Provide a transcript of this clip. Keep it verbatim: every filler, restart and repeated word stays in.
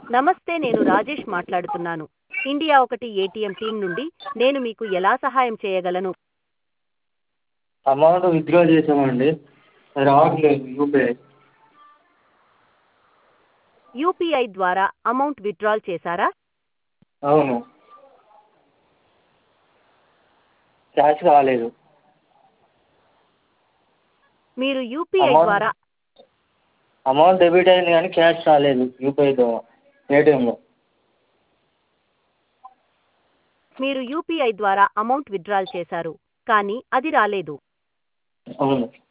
నమస్తే, నేను రాజేష్ మాట్లాడుతున్నాను. ఇండియా ఒకటి ఏటీఎం టీం నుండి. నేను మీకు ఎలా సహాయం చేయగలను? అమౌంట్ విత్డ్రా చేసామండి, రావట్లేదు యూపీఐ. యూపీఐ ద్వారా అమౌంట్ విత్డ్రాల్ చేశారా? అవును, క్యాష్ రాలేదు. మీరు యూపీఐ అమౌంట్ ద్వారా అమౌంట్ డెబిట్ అయింది కానీ క్యాష్ రాలేదు యూపీఐ ద్వారా ఏటీఎంలో. మీరు యూపీఐ ద్వారా అమౌంట్ విత్డ్రాల్ చేశారు, కానీ అది రాలేదు. అవును.